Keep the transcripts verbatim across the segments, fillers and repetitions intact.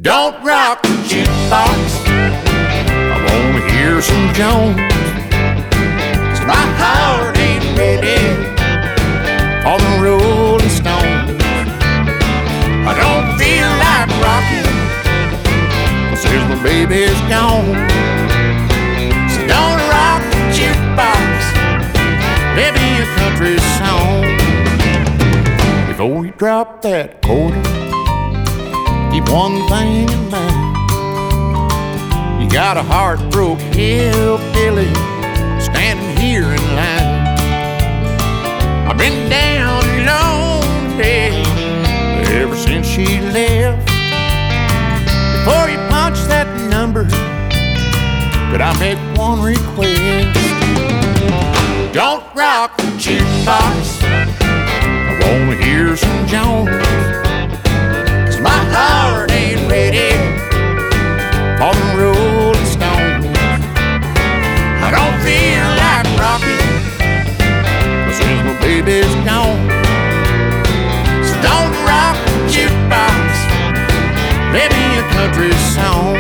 Don't rock the jukebox, I wanna hear some Jones. 'Cause my heart ain't ready for the Rolling Stones. I don't feel like rocking since my baby's gone. So don't rock the jukebox, maybe a country song. Before you drop that quarter, keep one thing in mind. You got a heartbroken hillbilly standing here in line. I've been down lonely ever since she left. Before you punch that number, could I make one request? Don't rock the jukebox, I wanna hear some Jones. My heart ain't ready for the Rolling Stones. I don't feel like rocking since my baby's gone. So don't rock the jukebox, play me a country song.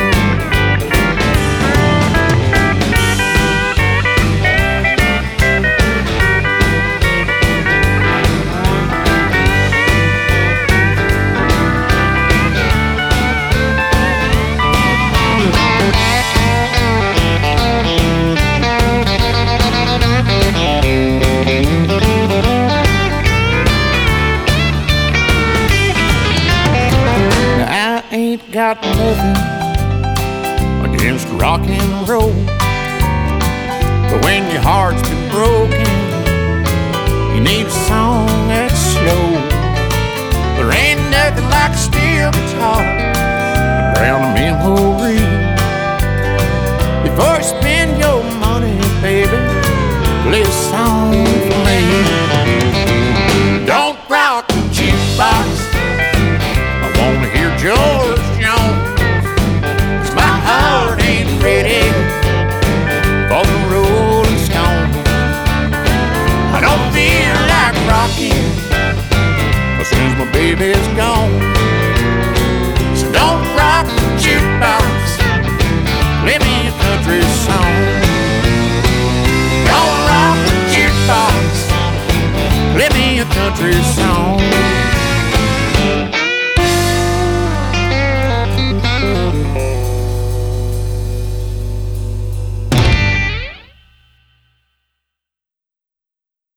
Got nothing against rock and roll, but when your heart's been broken, you need a song that's slow. There ain't nothing like a steel guitar to drown a memory. Before you spend your money, baby, play a song for me. Don't rock the jukebox, I wanna hear George Jones. 'Cause my heart ain't ready for the Rolling Stones. I don't feel like rocking since my baby's gone. So don't rock the jukebox, play me a country song. Don't rock the jukebox, play me a country song.